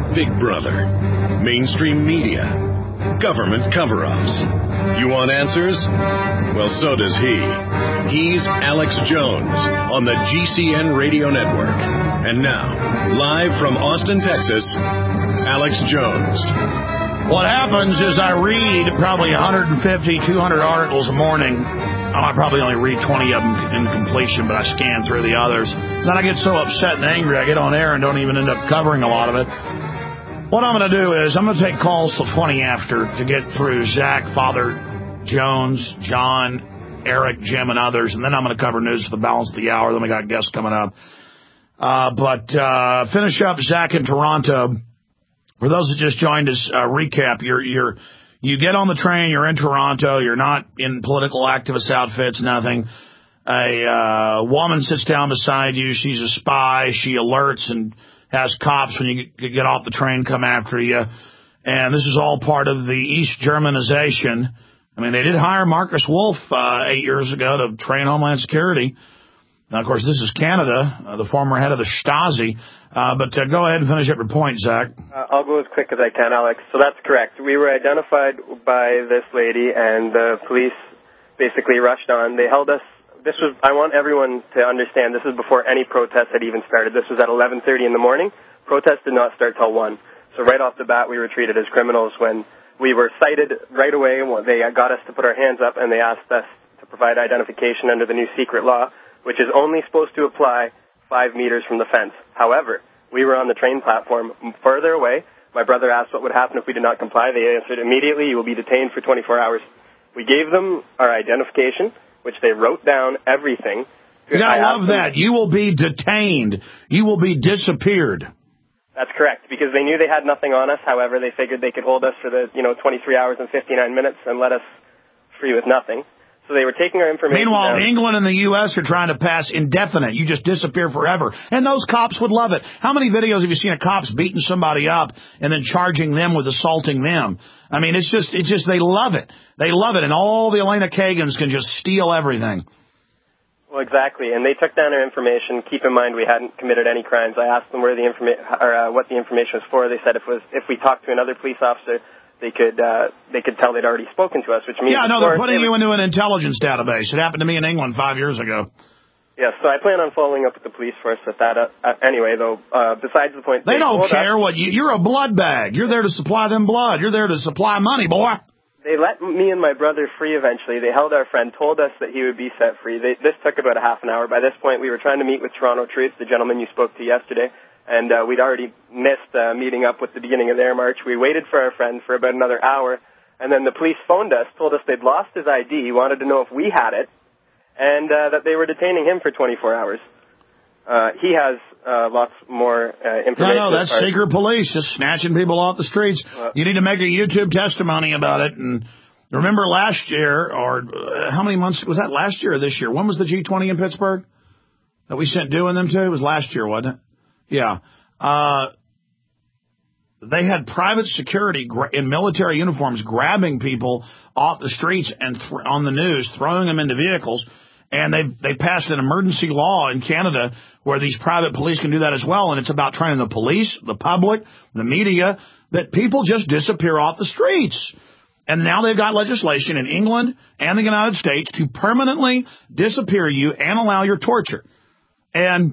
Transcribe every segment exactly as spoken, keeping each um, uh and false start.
Big Brother, mainstream media, government cover-ups. You want answers? Well, so does he. He's Alex Jones on the G C N Radio Network. And now, live from Austin, Texas, Alex Jones. What happens is I read probably one fifty, two hundred articles a morning. I probably only read twenty of them in completion, but I scan through the others. Then I get so upset and angry, I get on air and don't even end up covering a lot of it. What I'm going to do is I'm going to take calls till twenty after to get through Zach, Father Jones, John, Eric, Jim, and others, and then I'm going to cover news for the balance of the hour. Then we got guests coming up. Uh, but uh, finish up Zach in Toronto. For those that just joined us, uh, recap, you're, you're, you get on the train, you're in Toronto, you're not in political activist outfits, nothing. A uh, woman sits down beside you, she's a spy, she alerts and has cops when you get off the train come after you. And this is all part of the East Germanization. I mean, they did hire Marcus Wolf uh, eight years ago to train Homeland Security. Now, of course, this is Canada, uh, the former head of the Stasi. Uh, but uh, go ahead and finish up your point, Zach. Uh, I'll go as quick as I can, Alex. So that's correct. We were identified by this lady, and the police basically rushed on. They held us. This was, I want everyone to understand, this is before any protest had even started. This was at eleven thirty in the morning. Protest did not start till one. So right off the bat, we were treated as criminals when we were cited right away. They got us to put our hands up, and they asked us to provide identification under the new secret law, which is only supposed to apply five meters from the fence. However, we were on the train platform further away. My brother asked what would happen if we did not comply. They answered immediately, you will be detained for twenty-four hours. We gave them our identification, which they wrote down everything. Yeah, I love that. You will be detained. You will be disappeared. That's correct, because they knew they had nothing on us. However, they figured they could hold us for the, you know, twenty-three hours and fifty-nine minutes and let us free with nothing. So they were taking our information. Meanwhile, down. England and the U S are trying to pass indefinite. You just disappear forever. And those cops would love it. How many videos have you seen of cops beating somebody up and then charging them with assaulting them? I mean, it's just, it's just, they love it. They love it. And all the Elena Kagans can just steal everything. Well, exactly. And they took down our information. Keep in mind, we hadn't committed any crimes. I asked them where the informa- or uh, what the information was for. They said if it was, if we talked to another police officer, they could uh, they could tell they'd already spoken to us, which means... Yeah, no, they're putting you into an intelligence database. It happened to me in England five years ago. Yeah, so I plan on following up with the police force with that. Uh, uh, anyway, though, uh, besides the point... They, they don't care us, what you... You're a blood bag. You're there to supply them blood. You're there to supply money, boy. They let me and my brother free eventually. They held our friend, told us that he would be set free. They, this took about a half an hour. By this point, we were trying to meet with Toronto Truth, the gentleman you spoke to yesterday. And uh, we'd already missed uh, meeting up with the beginning of their march. We waited for our friend for about another hour, and then the police phoned us, told us they'd lost his I D, wanted to know if we had it, and uh, that they were detaining him for twenty-four hours. Uh, he has uh, lots more uh, information. No, no, that's secret police, just snatching people off the streets. Uh, you need to make a YouTube testimony about it. And remember last year, or uh, how many months, was that last year or this year? When was the G twenty in Pittsburgh that we sent doing them to? It was last year, wasn't it? Yeah. Uh, they had private security gra- in military uniforms grabbing people off the streets and th- on the news, throwing them into vehicles. And they they passed an emergency law in Canada where these private police can do that as well. And it's about training the police, the public, the media, that people just disappear off the streets. And now they've got legislation in England and the United States to permanently disappear you and allow your torture. And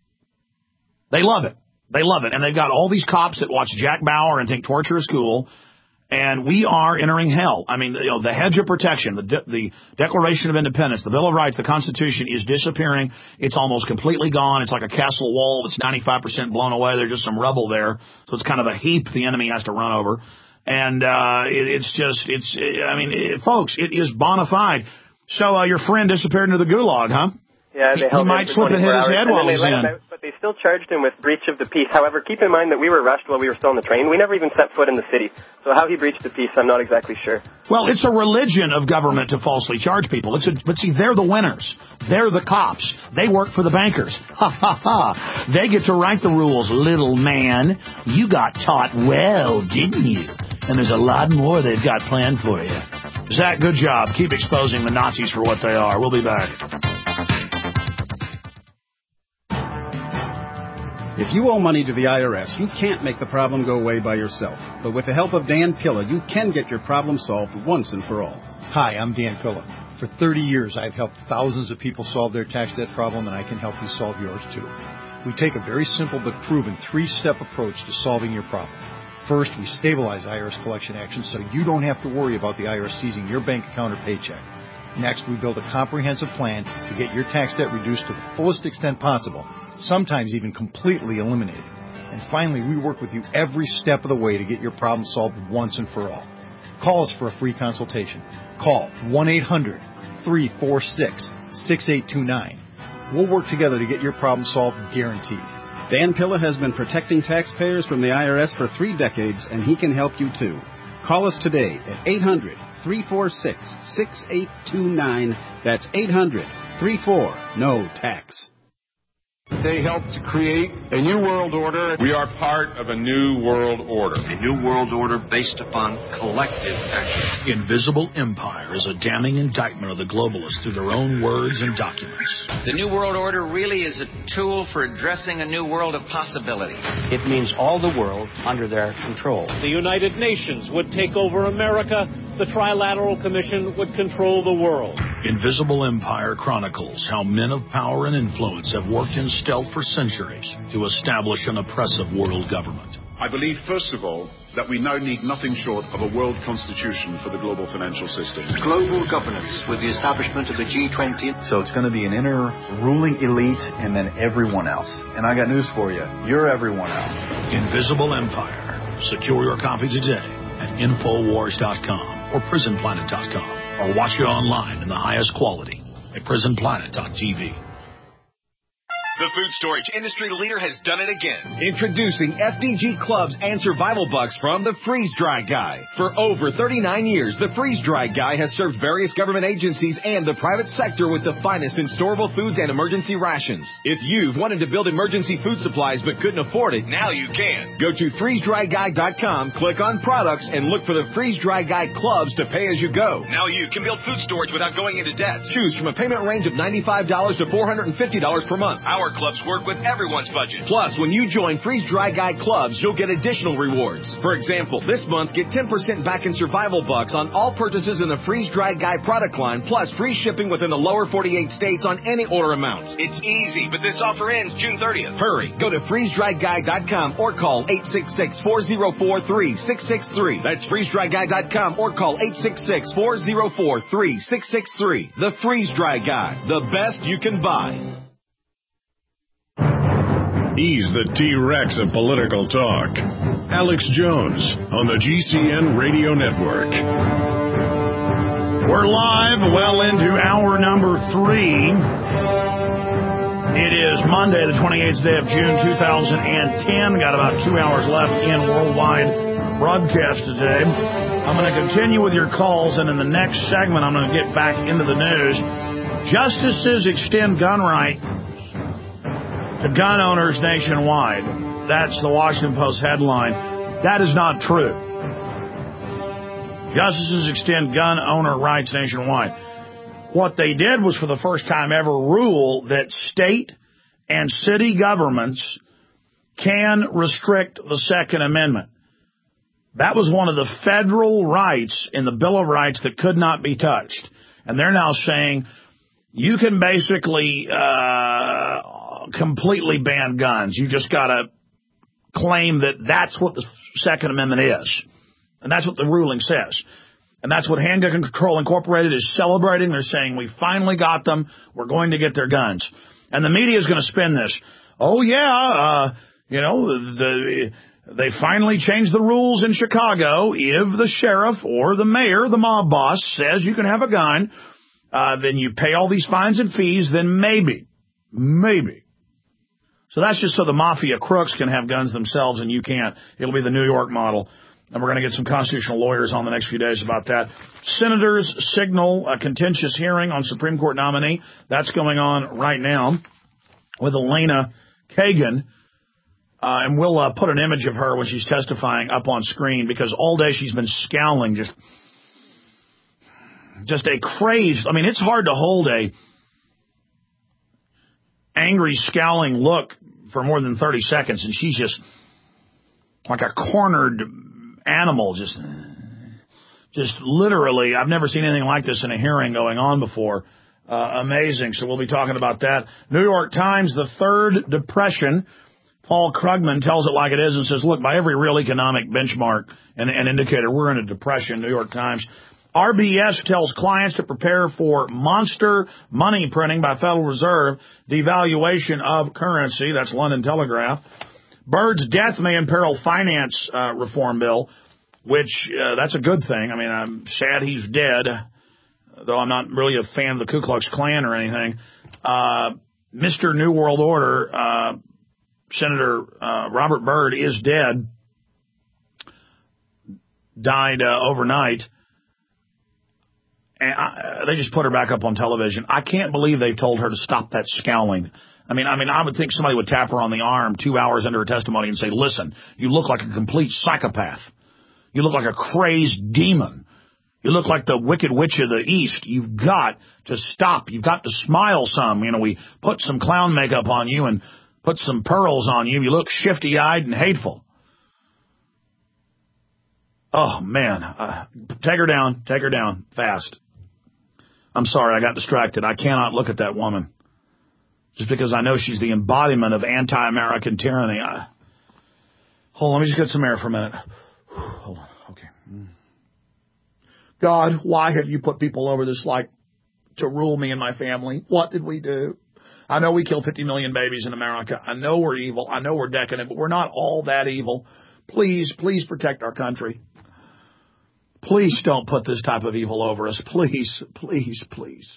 they love it. They love it. And they've got all these cops that watch Jack Bauer and think torture is cool. And we are entering hell. I mean, you know, the hedge of protection, the de- the Declaration of Independence, the Bill of Rights, the Constitution is disappearing. It's almost completely gone. It's like a castle wall that's ninety-five percent blown away. There's just some rubble there. So it's kind of a heap the enemy has to run over. And uh, it, it's just, it's, I mean, it, folks, it is bona fide. So uh, your friend disappeared into the gulag, huh? Yeah, they he, held he might him slip and hit his head while he's in. Out, but they still charged him with breach of the peace. However, keep in mind that we were rushed while we were still on the train. We never even set foot in the city. So how he breached the peace, I'm not exactly sure. Well, it's a religion of government to falsely charge people. It's a, but see, they're the winners. They're the cops. They work for the bankers. Ha, ha, ha. They get to write the rules. Little man, you got taught well, didn't you? And there's a lot more they've got planned for you. Zach, good job. Keep exposing the Nazis for what they are. We'll be back. If you owe money to the I R S, you can't make the problem go away by yourself. But with the help of Dan Pilla, you can get your problem solved once and for all. Hi, I'm Dan Pilla. For thirty years, I've helped thousands of people solve their tax debt problem, and I can help you solve yours, too. We take a very simple but proven three-step approach to solving your problem. First, we stabilize I R S collection actions so you don't have to worry about the I R S seizing your bank account or paycheck. Next, we build a comprehensive plan to get your tax debt reduced to the fullest extent possible, sometimes even completely eliminated. And finally, we work with you every step of the way to get your problem solved once and for all. Call us for a free consultation. Call one eight hundred, three four six, six eight two nine. We'll work together to get your problem solved, guaranteed. Dan Pilla has been protecting taxpayers from the I R S for three decades, and he can help you too. Call us today at eight hundred, three four six, six eight two nine. That's eight hundred, three four, N O tax. They helped to create a new world order. We are part of a new world order. A new world order based upon collective action. Invisible Empire is a damning indictment of the globalists through their own words and documents. The new world order really is a tool for addressing a new world of possibilities. It means all the world under their control. The United Nations would take over America. The Trilateral Commission would control the world. Invisible Empire chronicles how men of power and influence have worked in stealth for centuries to establish an oppressive world government. I believe, first of all, that we now need nothing short of a world constitution for the global financial system. Global governance with the establishment of the G twenty. So it's going to be an inner ruling elite and then everyone else. And I got news for you. You're everyone else. Invisible Empire. Secure your copy today at Infowars dot com or Prison Planet dot com, or watch it online in the highest quality at Prison Planet dot T V. The food storage industry leader has done it again. Introducing F D G Clubs and Survival Bucks from the Freeze Dry Guy. For over thirty-nine years, the Freeze Dry Guy has served various government agencies and the private sector with the finest in storable foods and emergency rations. If you've wanted to build emergency food supplies but couldn't afford it, now you can. Go to freeze dry guy dot com, click on products, and look for the Freeze Dry Guy Clubs to pay as you go. Now you can build food storage without going into debt. Choose from a payment range of ninety-five dollars to four hundred fifty dollars per month. Our clubs work with everyone's budget. Plus, when you join Freeze Dry Guy Clubs, you'll get additional rewards. For example, this month, get ten percent back in Survival Bucks on all purchases in the Freeze Dry Guy product line, plus free shipping within the lower forty-eight states on any order amount. It's easy, but this offer ends June thirtieth. Hurry. Go to freeze dry guy dot com or call eight six six, four zero four, three six six three. That's freeze dry guy dot com or call eight six six, four zero four, three six six three. The Freeze Dry Guy. The best you can buy. He's the T-Rex of political talk. Alex Jones on the G C N Radio Network. We're live well into hour number three. It is Monday, the twenty-eighth day of June, two thousand ten. Got about two hours left in worldwide broadcast today. I'm going to continue with your calls, and in the next segment, I'm going to get back into the news. Justices extend gun rights to gun owners nationwide. That's the Washington Post headline. That is not true. Justices extend gun owner rights nationwide. What they did was, for the first time ever, rule that state and city governments can restrict the Second Amendment. That was one of the federal rights in the Bill of Rights that could not be touched. And they're now saying you can basically uh, completely ban guns. You just got to claim that that's what the Second Amendment is. And that's what the ruling says. And that's what Handgun Control Incorporated is celebrating. They're saying, we finally got them. We're going to get their guns. And the media is going to spin this. Oh, yeah, uh, you know, the, they finally changed the rules in Chicago. If the sheriff or the mayor, the mob boss, says you can have a gun, uh, then you pay all these fines and fees, then maybe, maybe. So that's just so the mafia crooks can have guns themselves and you can't. It'll be the New York model. And we're going to get some constitutional lawyers on the next few days about that. Senators signal a contentious hearing on Supreme Court nominee. That's going on right now with Elena Kagan. Uh, and we'll uh, put an image of her when she's testifying up on screen, because all day she's been scowling, just, just a crazed. I mean, it's hard to hold a angry, scowling look for more than thirty seconds, and she's just like a cornered animal, just, just literally. I've never seen anything like this in a hearing going on before. Uh, amazing. So we'll be talking about that. New York Times, the third depression. Paul Krugman tells it like it is and says, look, by every real economic benchmark and, and indicator, we're in a depression. New York Times. R B S tells clients to prepare for monster money printing by Federal Reserve, devaluation of currency. That's London Telegraph. Byrd's death may imperil finance uh, reform bill, which uh, that's a good thing. I mean, I'm sad he's dead, though I'm not really a fan of the Ku Klux Klan or anything. Uh, Mister New World Order, uh, Senator uh, Robert Byrd is dead, died uh, overnight. And I, they just put her back up on television. I can't believe they told her to stop that scowling. I mean, I mean, I would think somebody would tap her on the arm two hours into her testimony and say, listen, you look like a complete psychopath. You look like a crazed demon. You look like the Wicked Witch of the East. You've got to stop. You've got to smile some. You know, we put some clown makeup on you and put some pearls on you. You look shifty-eyed and hateful. Oh, man. Uh, take her down. Take her down. Fast. I'm sorry, I got distracted. I cannot look at that woman. Just because I know she's the embodiment of anti-American tyranny. I... Hold on, let me just get some air for a minute. Hold on, okay. God, why have you put people over this like to rule me and my family? What did we do? I know we kill fifty million babies in America. I know we're evil. I know we're decadent, but we're not all that evil. Please, please protect our country. Please don't put this type of evil over us. Please, please, please.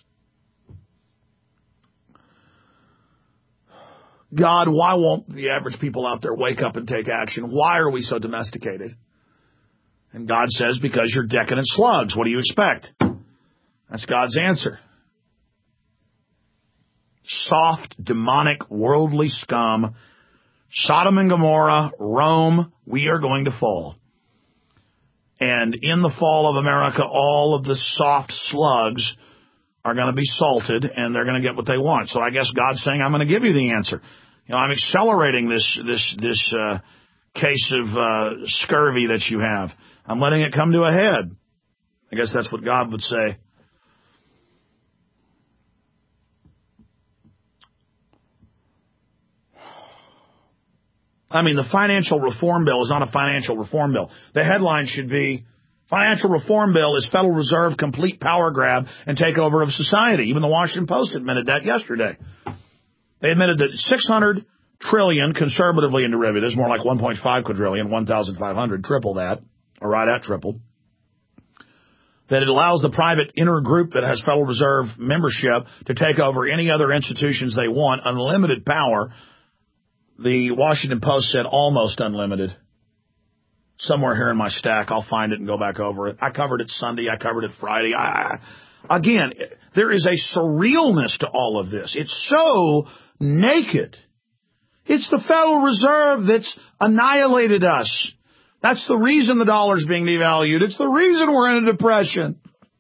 God, why won't the average people out there wake up and take action? Why are we so domesticated? And God says, because you're decadent slugs. What do you expect? That's God's answer. Soft, demonic, worldly scum. Sodom and Gomorrah, Rome, we are going to fall. And in the fall of America, all of the soft slugs are going to be salted, and they're going to get what they want. So I guess God's saying, I'm going to give you the answer. You know, I'm accelerating this this this uh, case of uh, scurvy that you have. I'm letting it come to a head. I guess that's what God would say. I mean, the financial reform bill is not a financial reform bill. The headline should be, financial reform bill is Federal Reserve complete power grab and takeover of society. Even the Washington Post admitted that yesterday. They admitted that six hundred trillion conservatively in derivatives, more like one point five quadrillion, one thousand five hundred, triple that, or right at triple, that it allows the private intergroup that has Federal Reserve membership to take over any other institutions they want, unlimited power. The Washington Post said almost unlimited. Somewhere here in my stack, I'll find it and go back over it. I covered it Sunday. I covered it Friday. I, again, there is a surrealness to all of this. It's so naked. It's the Federal Reserve that's annihilated us. That's the reason the dollar's being devalued. It's the reason we're in a depression.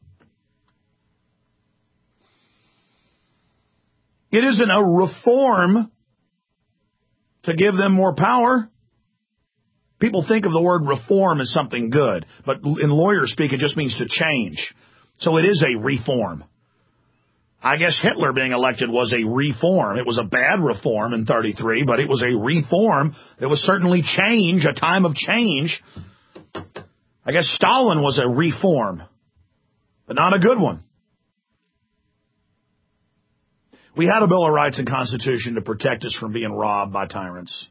It isn't a reform to give them more power. People think of the word reform as something good, but in lawyer speak, it just means to change. So it is a reform. I guess Hitler being elected was a reform. It was a bad reform in thirty-three, but it was a reform. It was certainly change, a time of change. I guess Stalin was a reform, but not a good one. We had a Bill of Rights and Constitution to protect us from being robbed by tyrants.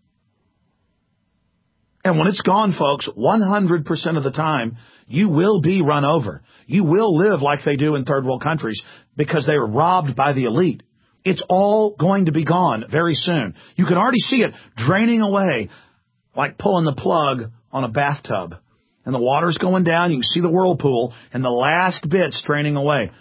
And when it's gone, folks, one hundred percent of the time, you will be run over. You will live like they do in third world countries because they were robbed by the elite. It's all going to be gone very soon. You can already see it draining away like pulling the plug on a bathtub. And the water's going down. You can see the whirlpool and the last bit's draining away.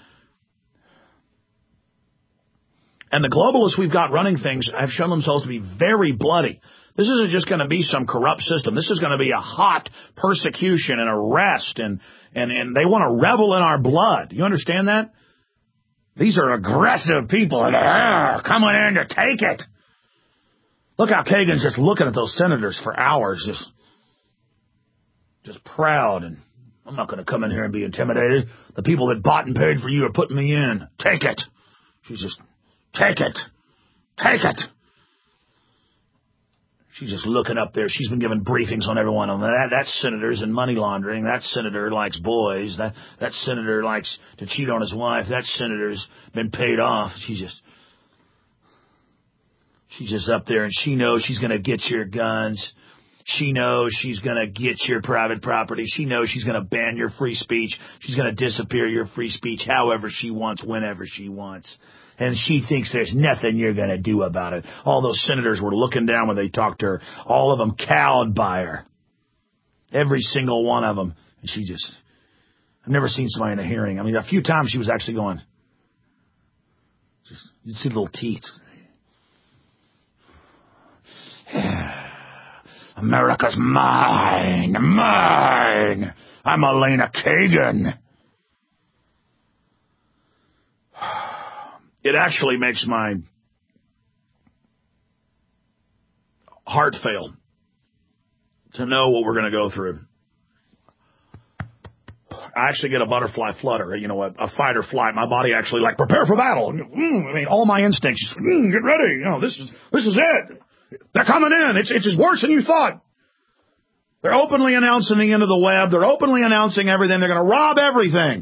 And the globalists we've got running things have shown themselves to be very bloody. This isn't just going to be some corrupt system. This is going to be a hot persecution and arrest, and, and, and they want to revel in our blood. You understand that? These are aggressive people and they're coming in to take it. Look how Kagan's just looking at those senators for hours, just, just proud. And I'm not going to come in here and be intimidated. The people that bought and paid for you are putting me in. Take it. She's just, take it. Take it. She's just looking up there. She's been giving briefings on everyone. On that, that senator's in money laundering. That senator likes boys. That that senator likes to cheat on his wife. That senator's been paid off. She's just, she's just up there, and she knows she's going to get your guns. She knows she's going to get your private property. She knows she's going to ban your free speech. She's going to disappear your free speech however she wants, whenever she wants. And she thinks there's nothing you're going to do about it. All those senators were looking down when they talked to her. All of them cowed by her. Every single one of them. And she just, I've never seen somebody in a hearing. I mean, a few times she was actually going, just, you'd see little teeth. America's mine, mine. I'm Elena Kagan. It actually makes my heart fail to know what we're going to go through. I actually get a butterfly flutter, you know, a, a fight or flight. My body actually like prepare for battle. Mm, I mean, all my instincts, mm, get ready. You know, this is this is it. They're coming in. It's it's worse than you thought. They're openly announcing the end of the web. They're openly announcing everything. They're going to rob everything.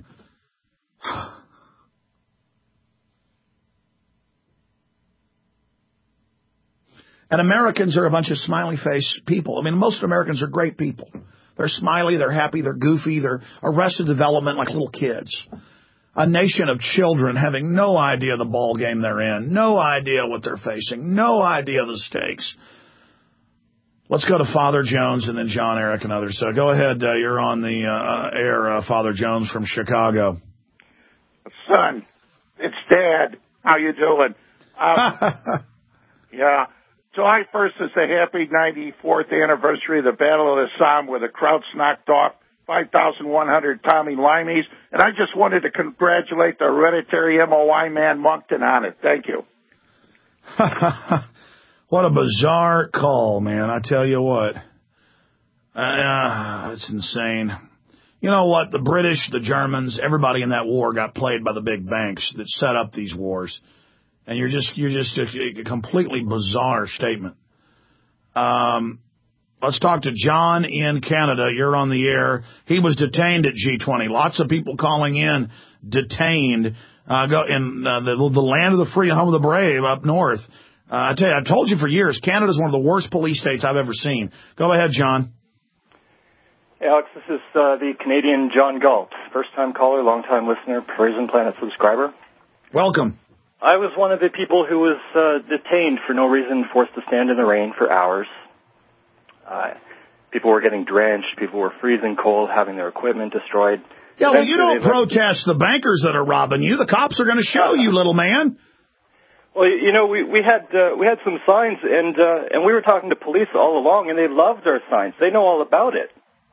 And Americans are a bunch of smiley face people. I mean, most Americans are great people. They're smiley, they're happy, they're goofy, they're arrested development like little kids. A nation of children having no idea the ball game they're in, no idea what they're facing, no idea the stakes. Let's go to Father Jones and then John, Eric, and others. So go ahead. Uh, you're on the uh, air, uh, Father Jones from Chicago. Son, it's Dad. How you doing? Um, yeah. July first is the happy ninety-fourth anniversary of the Battle of the Somme, where the Krauts knocked off five thousand one hundred Tommy Limeys. And I just wanted to congratulate the hereditary M O I man Moncton on it. Thank you. What a bizarre call, man. I tell you what. Uh, it's insane. You know what? The British, the Germans, everybody in that war got played by the big banks that set up these wars. And you're just, you're just a, a completely bizarre statement. Um, let's talk to John in Canada. You're on the air. He was detained at G twenty. Lots of people calling in detained, uh, go in uh, the, the land of the free and home of the brave up north. Uh, I tell you, I've told you for years, Canada's one of the worst police states I've ever seen. Go ahead, John. Hey, Alex, this is uh, the Canadian John Galt. First-time caller, long-time listener, Prison Planet subscriber. Welcome. I was one of the people who was uh, detained for no reason, forced to stand in the rain for hours. Uh, people were getting drenched. People were freezing cold, having their equipment destroyed. Yeah, well, you don't protest the bankers that are robbing you. The cops are going to show you, little man. Well, you know, we we had uh, we had some signs, and uh, and we were talking to police all along, and they loved our signs. They know all about it.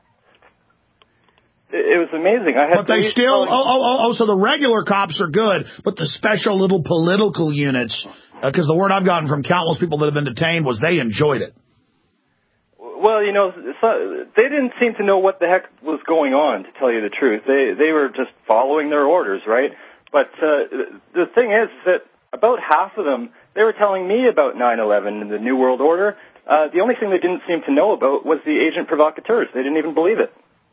It was amazing. I had but they still, oh, oh, oh, oh, so the regular cops are good, but the special little political units, because uh, the word I've gotten from countless people that have been detained was they enjoyed it. Well, you know, so they didn't seem to know what the heck was going on, to tell you the truth. They they were just following their orders, right? But uh, the thing is that about half of them, they were telling me about nine eleven and the New World Order. Uh, the only thing they didn't seem to know about was the agent provocateurs. They didn't even believe it.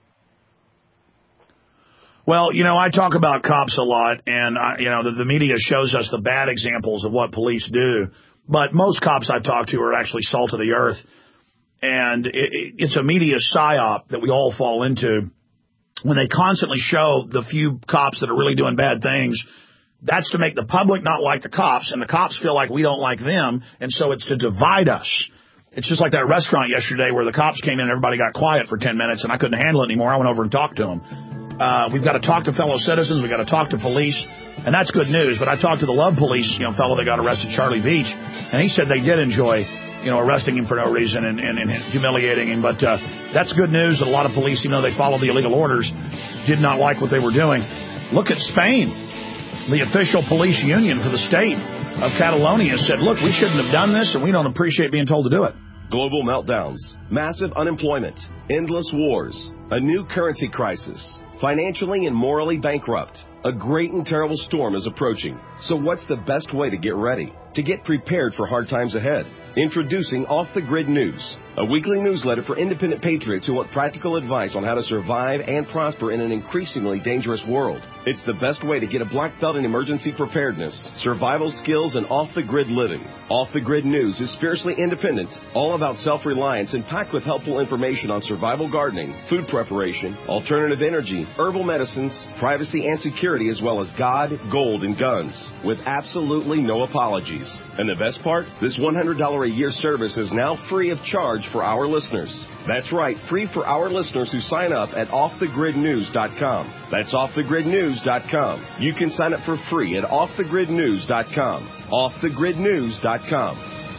Well, you know, I talk about cops a lot, and, I, you know, the, the media shows us the bad examples of what police do. But most cops I talk to are actually salt of the earth. And it, it, it's a media psyop that we all fall into. When they constantly show the few cops that are really doing bad things, that's to make the public not like the cops, and the cops feel like we don't like them, and so it's to divide us. It's just like that restaurant yesterday where the cops came in and everybody got quiet for ten minutes, and I couldn't handle it anymore. I went over and talked to them. Uh, we've got to talk to fellow citizens. We've got to talk to police, and that's good news. But I talked to the Love Police, you know, fellow that got arrested, Charlie Beach, and he said they did enjoy, you know, arresting him for no reason and, and, and humiliating him. But uh, that's good news that a lot of police, even though they followed the illegal orders, did not like what they were doing. Look at Spain, the official police union for the state. of Catalonia said, look, we shouldn't have done this, and we don't appreciate being told to do it. Global meltdowns, massive unemployment, endless wars, a new currency crisis, financially and morally bankrupt. A great and terrible storm is approaching. So what's the best way to get ready? To get prepared for hard times ahead? Introducing Off the Grid News, a weekly newsletter for independent patriots who want practical advice on how to survive and prosper in an increasingly dangerous world. It's the best way to get a black belt in emergency preparedness, survival skills, and off-the-grid living. Off the Grid News is fiercely independent, all about self-reliance, and packed with helpful information on survival gardening, food preparation, alternative energy, herbal medicines, privacy and security, as well as God, gold, and guns, with absolutely no apologies. And the best part? This one hundred dollars a year service is now free of charge for our listeners. That's right, free for our listeners who sign up at off the grid news dot com. That's off the grid news dot com. You can sign up for free at off the grid news dot com. off the grid news dot com.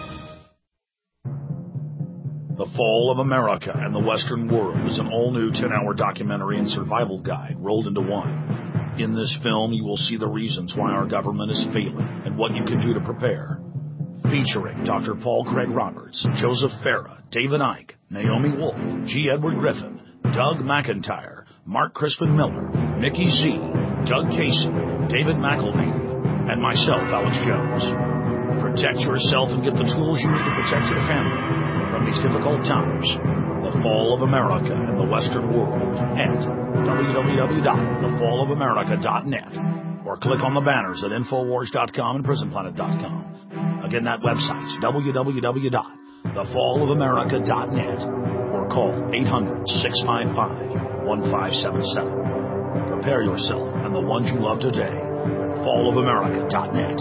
The Fall of America and the Western World is an all-new ten-hour documentary and survival guide rolled into one. In this film, you will see the reasons why our government is failing and what you can do to prepare. Featuring Doctor Paul Craig Roberts, Joseph Farah, David Icke, Naomi Wolf, G. Edward Griffin, Doug McIntyre, Mark Crispin Miller, Mickey Z, Doug Casey, David McElveen, and myself, Alex Jones. Protect yourself and get the tools you need to protect your family from these difficult times. The Fall of America and the Western World at w w w dot the fall of america dot net or click on the banners at infowars dot com and prison planet dot com. Again, that website's w w w dot the fall of america dot net or call eight hundred, six five five, one five seven seven. Prepare yourself and the ones you love today at fall of america dot net.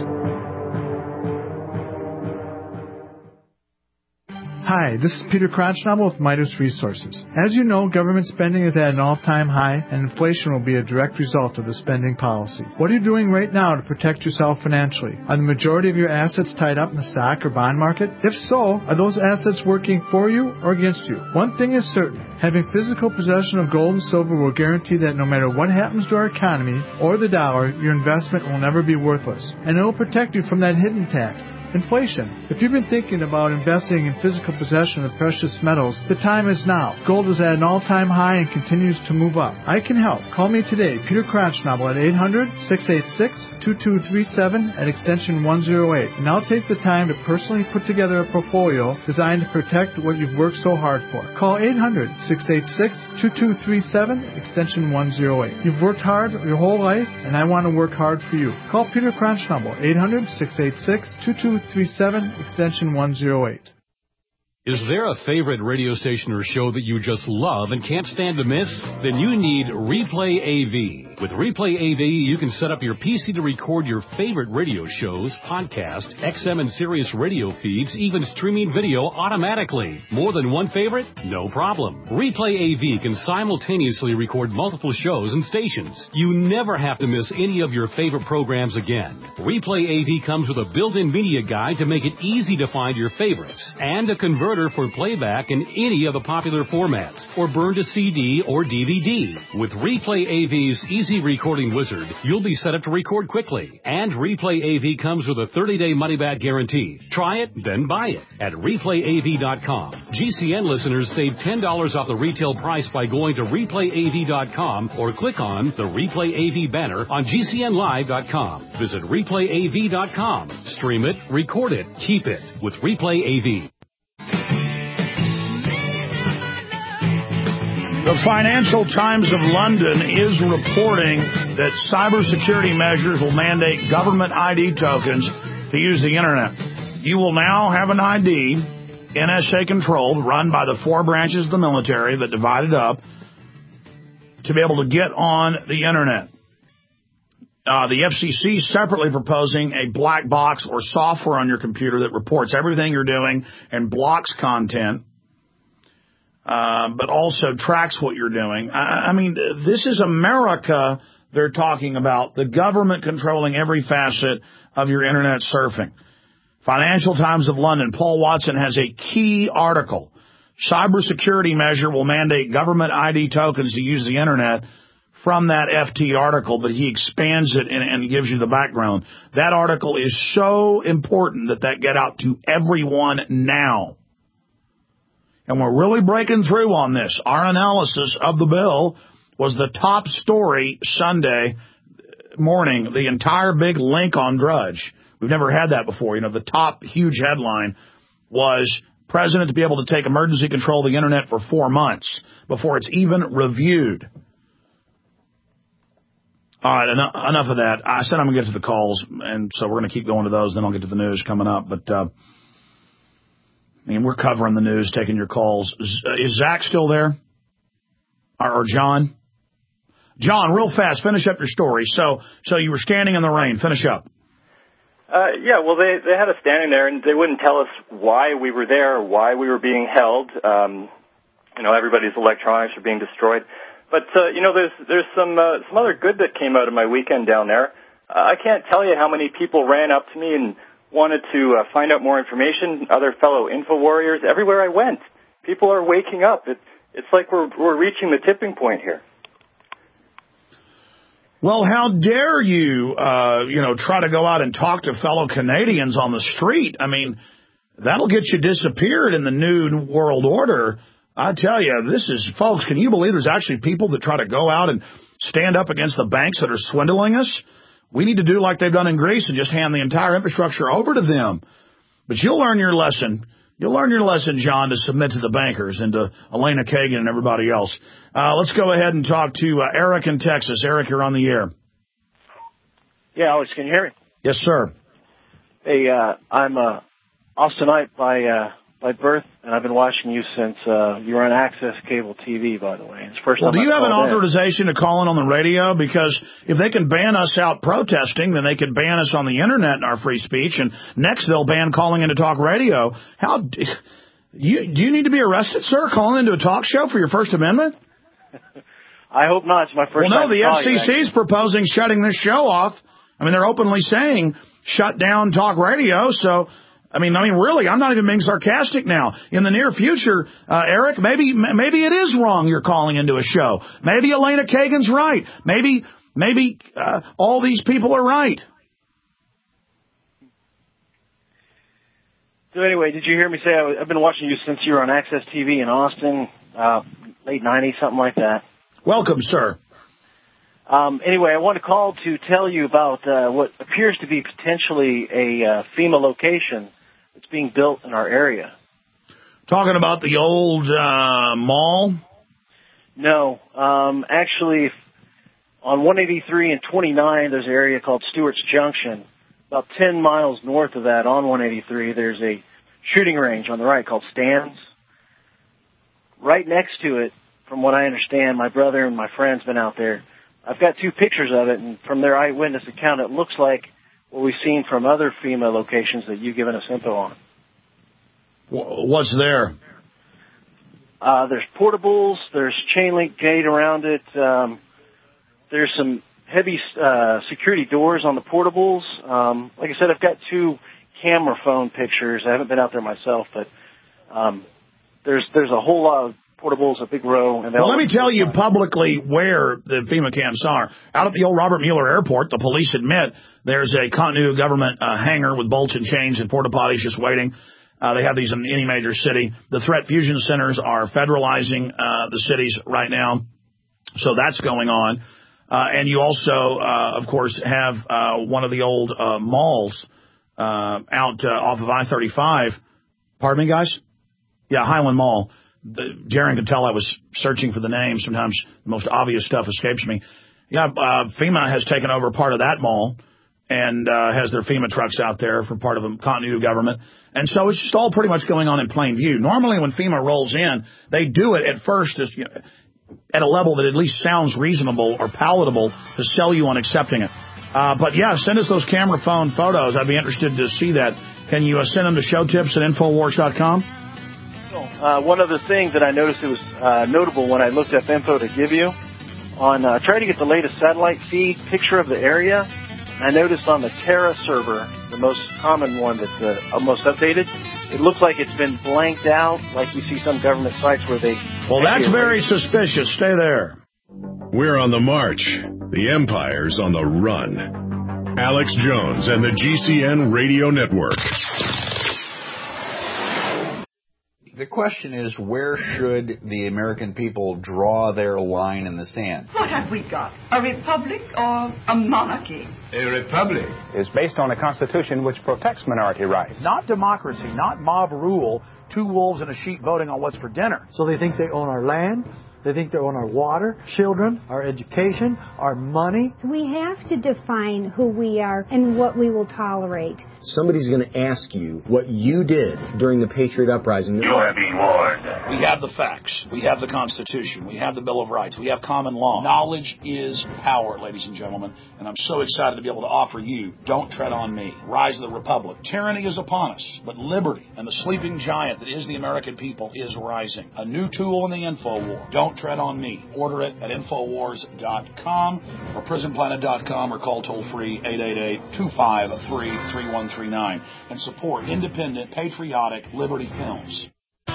Hi, this is Peter Crotchnobble with Midas Resources. As you know, government spending is at an all-time high, and inflation will be a direct result of the spending policy. What are you doing right now to protect yourself financially? Are the majority of your assets tied up in the stock or bond market? If so, are those assets working for you or against you? One thing is certain. Having physical possession of gold and silver will guarantee that no matter what happens to our economy or the dollar, your investment will never be worthless. And it will protect you from that hidden tax, inflation. If you've been thinking about investing in physical possession of precious metals, the time is now. Gold is at an all-time high and continues to move up. I can help. Call me today, Peter Crotchnobble, at eight hundred, six eight six, two two three seven at extension one oh eight. And I'll take the time to personally put together a portfolio designed to protect what you've worked so hard for. Call eight hundred, six eight six, two two three seven, extension one oh eight. You've worked hard your whole life, and I want to work hard for you. Call Peter Crotchnobble, eight hundred, six eight six, two two three seven, extension one oh eight. Is there a favorite radio station or show that you just love and can't stand to miss? Then you need Replay A V. With Replay A V, you can set up your P C to record your favorite radio shows, podcasts, X M and Sirius radio feeds, even streaming video automatically. More than one favorite? No problem. Replay A V can simultaneously record multiple shows and stations. You never have to miss any of your favorite programs again. Replay A V comes with a built-in media guide to make it easy to find your favorites and a converter for playback in any of the popular formats or burn to C D or D V D. With Replay A V's Easy Recording Wizard, you'll be set up to record quickly. And Replay A V comes with a thirty-day money-back guarantee. Try it, then buy it at replay a v dot com. G C N listeners save ten dollars off the retail price by going to replay a v dot com or click on the Replay A V banner on G C N live dot com. Visit replay a v dot com. Stream it, record it, keep it with Replay A V. The Financial Times of London is reporting that cybersecurity measures will mandate government I D tokens to use the Internet. You will now have an I D, N S A controlled, run by the four branches of the military that divided up, to be able to get on the Internet. Uh, the F C C separately proposing a black box or software on your computer that reports everything you're doing and blocks content. Uh, but also tracks what you're doing. I, I mean, this is America they're talking about, the government controlling every facet of your Internet surfing. Financial Times of London, Paul Watson has a key article. Cybersecurity measure will mandate government I D tokens to use the Internet. from that F T article, but he expands it and, and gives you the background. That article is so important that that get out to everyone now. And we're really breaking through on this. Our analysis of the bill was the top story Sunday morning, the entire big link on Drudge. We've never had that before. You know, the top huge headline was President to be able to take emergency control of the Internet for four months before it's even reviewed. All right, enough, enough of that. I said I'm going to get to the calls, and so we're going to keep going to those, then I'll get to the news coming up. But, uh, I mean, we're covering the news, taking your calls. Is Zach still there? Or, or John? John, real fast, finish up your story. So so you were standing in the rain. Finish up. Uh, yeah, well, they, they had us standing there, and they wouldn't tell us why we were there or why we were being held. Um, you know, everybody's electronics are being destroyed. But, uh, you know, there's there's some uh, some other good that came out of my weekend down there. Uh, I can't tell you how many people ran up to me and wanted to uh, find out more information, other fellow info warriors. Everywhere I went, people are waking up. It, it's like we're we're reaching the tipping point here. Well, how dare you, uh, you know, try to go out and talk to fellow Canadians on the street? I mean, that'll get you disappeared in the new world order. I tell you, this is, folks, can you believe there's actually people that try to go out and stand up against the banks that are swindling us? We need to do like they've done in Greece and just hand the entire infrastructure over to them. But you'll learn your lesson. You'll learn your lesson, John, to submit to the bankers and to Elena Kagan and everybody else. Uh, let's go ahead and talk to uh, Eric in Texas. Eric, you're on the air. Yeah, Alex, can you hear me? Yes, sir. Hey, uh, I'm uh, Austinite by uh, by birth, and I've been watching you since uh, you were on Access Cable T V, by the way. It's the first well, time do you I have an called in. authorization to call in on the radio? Because if they can ban us out protesting, then they can ban us on the Internet and our free speech, and next they'll ban calling into talk radio. How do you, do you need to be arrested, sir, calling into a talk show for your First Amendment? I hope not. It's my first well, time no, the F C C is you, proposing shutting this show off. I mean, they're openly saying shut down talk radio, so... I mean, I mean, really, I'm not even being sarcastic now. In the near future, uh, Eric, maybe maybe it is wrong you're calling into a show. Maybe Elena Kagan's right. Maybe maybe uh, all these people are right. So anyway, did you hear me say I, I've been watching you since you were on Access T V in Austin, uh, late nineties, something like that? Welcome, sir. Um, anyway, I want to call to tell you about uh, what appears to be potentially a uh, FEMA location that's being built in our area. Talking about the old uh, mall? No. Um, actually, on one eighty-three and twenty-nine, there's an area called Stewart's Junction. About ten miles north of that, on one eighty-three, there's a shooting range on the right called Stan's. Right next to it, from what I understand, my brother and my friend's been out there. I've got two pictures of it, and from their eyewitness account, it looks like what we've seen from other FEMA locations that you've given us info on. What's there? Uh, there's portables, there's chain link gate around it, um, there's some heavy uh, security doors on the portables. Um, like I said, I've got two camera phone pictures. I haven't been out there myself, but um, there's there's a whole lot of portables, a big row. And well, let me tell you publicly where the FEMA camps are. Out at the old Robert Mueller Airport, the police admit there's a continuity government uh, hangar with bolts and chains and porta potties just waiting. Uh, they have these in any major city. The threat fusion centers are federalizing uh, the cities right now, so that's going on. Uh, and you also, uh, of course, have uh, one of the old uh, malls uh, out uh, off of I thirty-five. Pardon me, guys? Yeah, Highland Mall. The, Jaron could tell I was searching for the name. Sometimes the most obvious stuff escapes me. Yeah, uh, FEMA has taken over part of that mall and uh, has their FEMA trucks out there for part of a continuity government. And so it's just all pretty much going on in plain view. Normally when FEMA rolls in, they do it at first as, you know, at a level that at least sounds reasonable or palatable to sell you on accepting it. Uh, but, yeah, send us those camera phone photos. I'd be interested to see that. Can you uh, send them to showtips at infowars dot com? Uh, one other thing that I noticed it was uh, notable when I looked up info to give you, on uh, trying to get the latest satellite feed picture of the area, I noticed on the Terra server, the most common one that's uh, most updated, it looks like it's been blanked out, like you see some government sites where they... Well, that's very suspicious. Stay there. We're on the march. The empire's on the run. Alex Jones and the G C N Radio Network. The question is, where should the American people draw their line in the sand? What have we got? A republic or a monarchy? A republic is based on a constitution which protects minority rights. Not democracy, not mob rule, two wolves and a sheep voting on what's for dinner. So they think they own our land, they think they own our water, children, our education, our money. We have to define who we are and what we will tolerate. Somebody's going to ask you what you did during the Patriot Uprising. You are being warned. We have the facts. We have the Constitution. We have the Bill of Rights. We have common law. Knowledge is power, ladies and gentlemen. And I'm so excited to be able to offer you Don't Tread on Me, Rise of the Republic. Tyranny is upon us, but liberty and the sleeping giant that is the American people is rising. A new tool in the info war. Don't Tread on Me. Order it at infowars dot com or prison planet dot com or call toll-free eight eight eight, two five three, three one three nine and support independent, patriotic Liberty Films.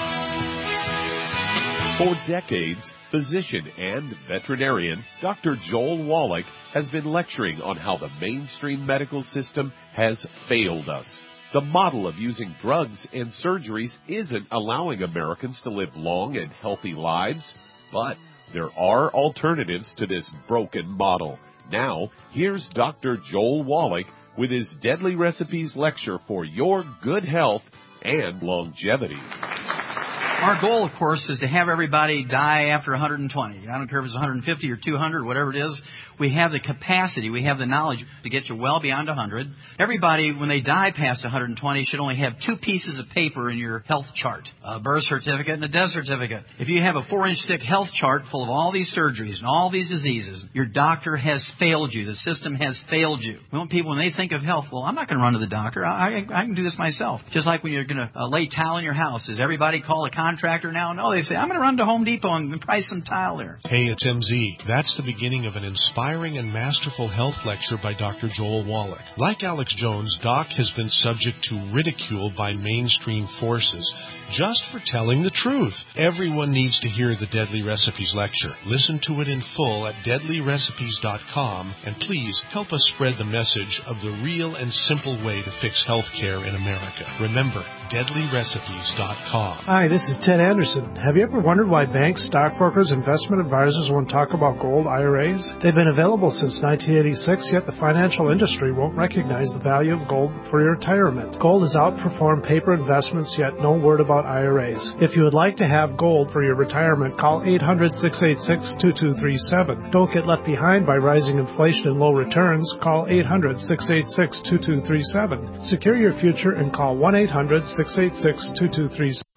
For decades, physician and veterinarian Doctor Joel Wallach has been lecturing on how the mainstream medical system has failed us. The model of using drugs and surgeries isn't allowing Americans to live long and healthy lives, but there are alternatives to this broken model. Now, here's Doctor Joel Wallach with his Deadly Recipes lecture for your good health and longevity. Our goal, of course, is to have everybody die after one hundred twenty. I don't care if it's one hundred fifty or two hundred, whatever it is. We have the capacity, we have the knowledge to get you well beyond one hundred. Everybody, when they die past one hundred twenty, should only have two pieces of paper in your health chart, a birth certificate and a death certificate. If you have a four-inch thick health chart full of all these surgeries and all these diseases, your doctor has failed you. The system has failed you. We want people, when they think of health, well, I'm not going to run to the doctor. I, I, I can do this myself. Just like when you're going to uh, lay tile in your house. Does everybody call a contractor now? No, they say, I'm going to run to Home Depot and price some tile there. Hey, it's M Z. That's the beginning of an inspiring and masterful health lecture by Doctor Joel Wallach. Like Alex Jones, Doc has been subject to ridicule by mainstream forces just for telling the truth. Everyone needs to hear the Deadly Recipes lecture. Listen to it in full at deadly recipes dot com, and please help us spread the message of the real and simple way to fix health care in America. Remember, deadly recipes dot com. Hi, this is Ted Anderson. Have you ever wondered why banks, stockbrokers, investment advisors won't talk about gold I R As? They've been available since nineteen eighty-six, yet the financial industry won't recognize the value of gold for your retirement. Gold has outperformed paper investments, yet no word about I R As. If you would like to have gold for your retirement, call eight hundred, six eight six, two two three seven. Don't get left behind by rising inflation and low returns. Call eight hundred, six eight six, two two three seven. Secure your future and call one eight hundred, six eight six, two two three seven.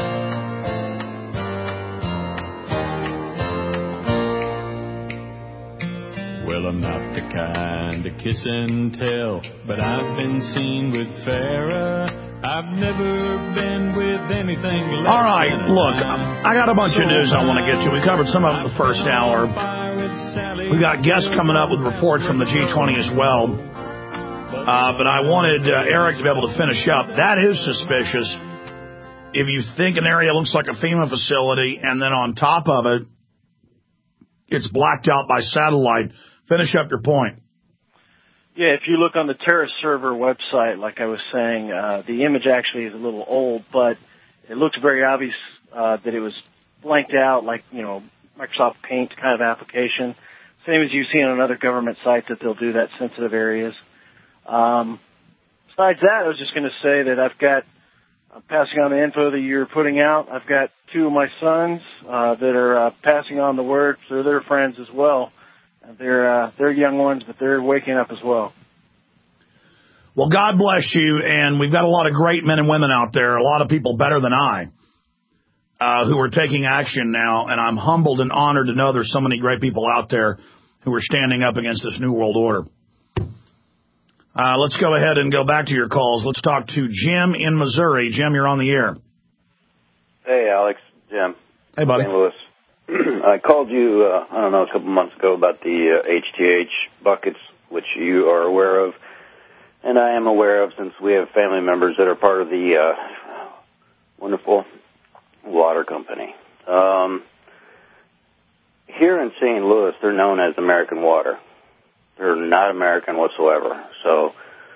Well, I'm not the kind to kiss and tell, but I've been seen with Farrah. I've never been with anything less. All right, look, I got a bunch of news I want to get to. We covered some of it in the first hour. We've got guests coming up with reports from the G twenty as well. Uh, but I wanted uh, Eric to be able to finish up. That is suspicious. If you think an area looks like a FEMA facility and then on top of it, it's blacked out by satellite, finish up your point. Yeah, if you look on the Terra server website, like I was saying, uh, the image actually is a little old, but it looks very obvious uh, that it was blanked out, like, you know, Microsoft Paint kind of application. Same as you see on another government site that they'll do that sensitive areas. Um, besides that, I was just going to say that I've got, I'm passing on the info that you're putting out. I've got two of my sons uh, that are uh, passing on the word to their friends as well. They're uh, they're young ones, but they're waking up as well. Well, God bless you, and we've got a lot of great men and women out there, a lot of people better than I, uh, who are taking action now, and I'm humbled and honored to know there's so many great people out there who are standing up against this New World Order. Uh, let's go ahead and go back to your calls. Let's talk to Jim in Missouri. Jim, you're on the air. Hey, Alex. Jim. Hey, buddy. Saint Louis. I called you, uh, I don't know, a couple months ago about the uh, H T H buckets, which you are aware of, and I am aware of since we have family members that are part of the uh, wonderful water company. Um, here in Saint Louis, they're known as American Water. They're not American whatsoever. So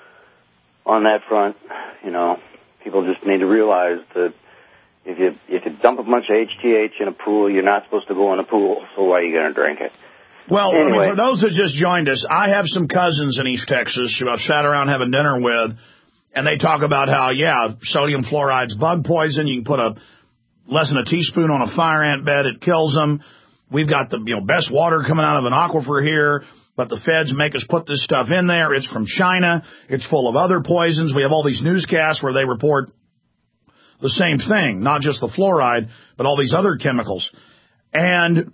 on that front, you know, people just need to realize that if you if you dump a bunch of H T H in a pool, you're not supposed to go in a pool, so why are you going to drink it? Well, anyway. I mean, for those that just joined us, I have some cousins in East Texas who I've sat around having dinner with, and they talk about how, yeah, sodium fluoride's bug poison. You can put a less than a teaspoon on a fire ant bed, it kills them. We've got the you know best water coming out of an aquifer here, but the feds make us put this stuff in there. It's from China. It's full of other poisons. We have all these newscasts where they report the same thing, not just the fluoride, but all these other chemicals. And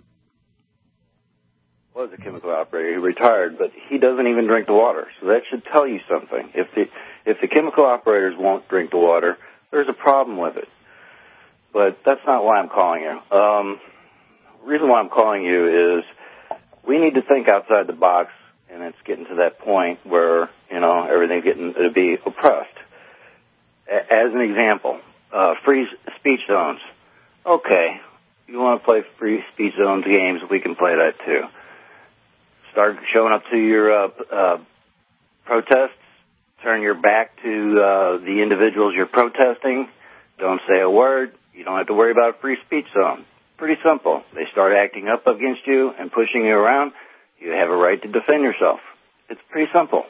was a chemical operator. He retired, but he doesn't even drink the water. So that should tell you something. If the if the chemical operators won't drink the water, there's a problem with it. But that's not why I'm calling you. Um, the reason why I'm calling you is we need to think outside the box, and it's getting to that point where, you know, everything's getting to be oppressed. A- as an example, uh, free speech zones. Okay, you want to play free speech zones games, we can play that too. Start showing up to your uh, uh, protests, turn your back to uh, the individuals you're protesting, don't say a word, you don't have to worry about a free speech zone. Pretty simple. They start acting up against you and pushing you around, you have a right to defend yourself. It's pretty simple.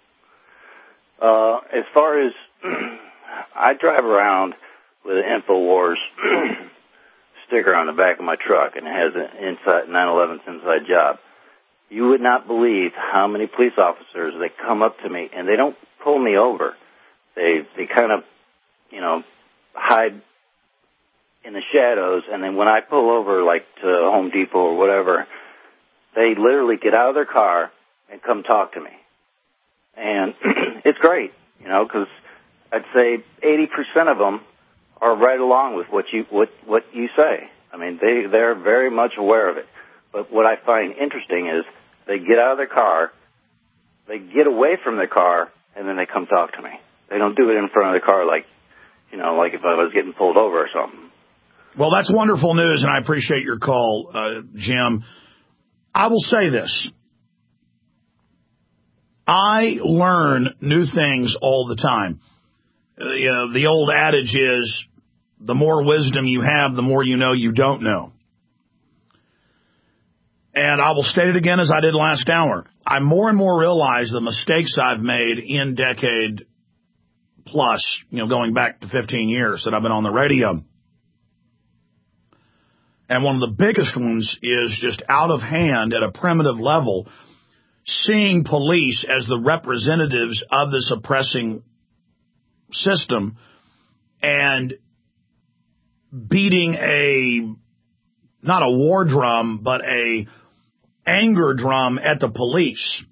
Uh, as far as, I drive around with an InfoWars sticker on the back of my truck, and it has an inside nine eleven's inside job. You would not believe how many police officers, they come up to me, and they don't pull me over. They they kind of, you know, hide in the shadows, and then when I pull over, like to Home Depot or whatever, they literally get out of their car and come talk to me. And it's great, you know, because I'd say eighty percent of them are right along with what you what what you say. I mean, they they're very much aware of it. But what I find interesting is they get out of their car, they get away from their car, and then they come talk to me. They don't do it in front of the car like, you know, like if I was getting pulled over or something. Well, that's wonderful news, and I appreciate your call, uh, Jim. I will say this. I learn new things all the time. Uh, you know, the old adage is, the more wisdom you have, the more you know you don't know. And I will state it again as I did last hour. I more and more realize the mistakes I've made in decade plus, you know, going back to fifteen years that I've been on the radio. And one of the biggest ones is just out of hand at a primitive level, seeing police as the representatives of this oppressing system and beating a, not a war drum, but a anger drum at the police.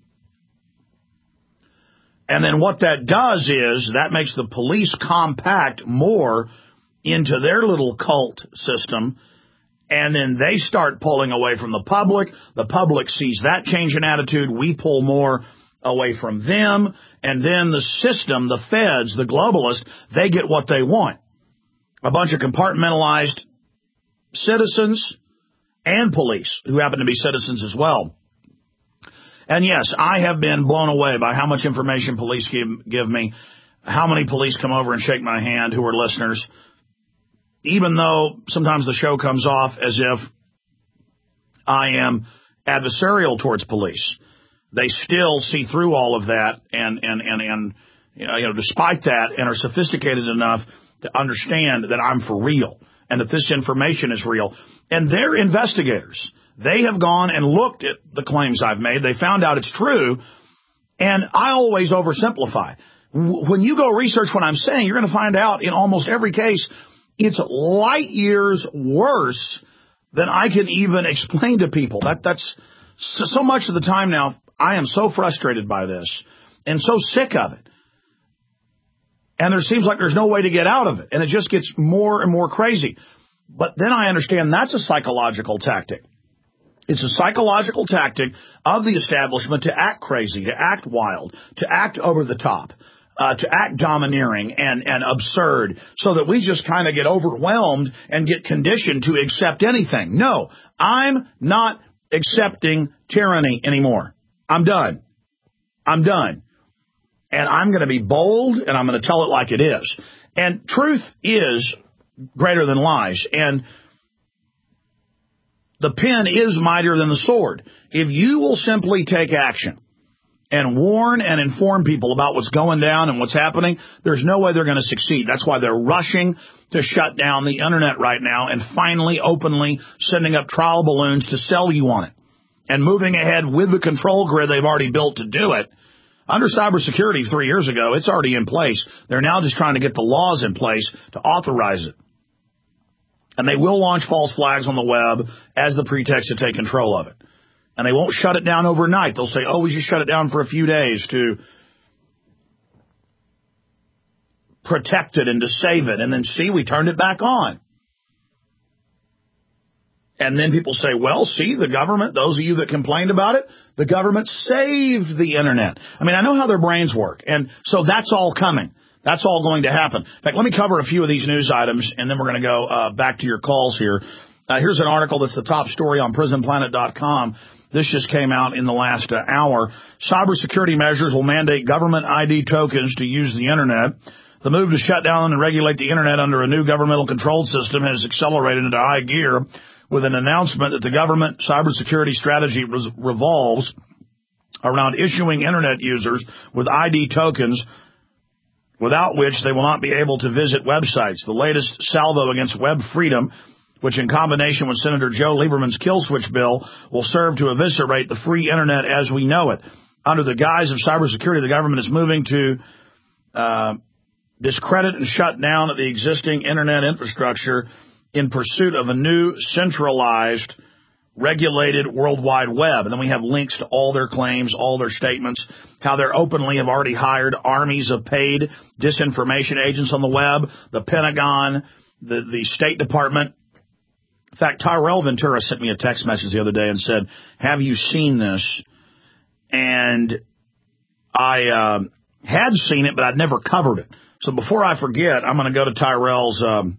And then what that does is that makes the police compact more into their little cult system, and then they start pulling away from the public. The public sees that change in attitude. We pull more away from them, and then the system, the feds, the globalists, they get what they want. A bunch of compartmentalized citizens and police who happen to be citizens as well. And yes, I have been blown away by how much information police give, give me, how many police come over and shake my hand who are listeners, even though sometimes the show comes off as if I am adversarial towards police. They still see through all of that and, and, and, and you know, despite that, and are sophisticated enough to understand that I'm for real and that this information is real. And they're investigators. They have gone and looked at the claims I've made. They found out it's true. And I always oversimplify. When you go research what I'm saying, you're going to find out in almost every case, it's light years worse than I can even explain to people. That That's so, so much of the time now, I am so frustrated by this and so sick of it. And there seems like there's no way to get out of it. And it just gets more and more crazy. But then I understand that's a psychological tactic. It's a psychological tactic of the establishment to act crazy, to act wild, to act over the top, uh, to act domineering and, and absurd, so that we just kind of get overwhelmed and get conditioned to accept anything. No, I'm not accepting tyranny anymore. I'm done. I'm done. And I'm going to be bold, and I'm going to tell it like it is. And truth is greater than lies. And the pen is mightier than the sword. If you will simply take action and warn and inform people about what's going down and what's happening, there's no way they're going to succeed. That's why they're rushing to shut down the internet right now and finally openly sending up trial balloons to sell you on it and moving ahead with the control grid they've already built to do it. Under cybersecurity three years ago, it's already in place. They're now just trying to get the laws in place to authorize it. And they will launch false flags on the web as the pretext to take control of it. And they won't shut it down overnight. They'll say, oh, we just shut it down for a few days to protect it and to save it. And then, see, we turned it back on. And then people say, well, see, the government, those of you that complained about it, the government saved the internet. I mean, I know how their brains work. And so that's all coming. That's all going to happen. In fact, let me cover a few of these news items, and then we're going to go uh, back to your calls here. Uh, here's an article that's the top story on prison planet dot com. This just came out in the last uh, hour. Cybersecurity measures will mandate government I D tokens to use the internet. The move to shut down and regulate the internet under a new governmental control system has accelerated into high gear with an announcement that the government cybersecurity strategy res- revolves around issuing internet users with I D tokens without which they will not be able to visit websites. The latest salvo against web freedom, which in combination with Senator Joe Lieberman's kill switch bill, will serve to eviscerate the free internet as we know it. Under the guise of cybersecurity, the government is moving to uh, discredit and shut down the existing internet infrastructure in pursuit of a new centralized regulated World Wide Web. And then we have links to all their claims, all their statements, how they're openly have already hired armies of paid disinformation agents on the web, the Pentagon, the, the State Department. In fact, Tyrell Ventura sent me a text message the other day and said, have you seen this? And I uh, had seen it, but I'd never covered it. So before I forget, I'm going to go to Tyrell's um,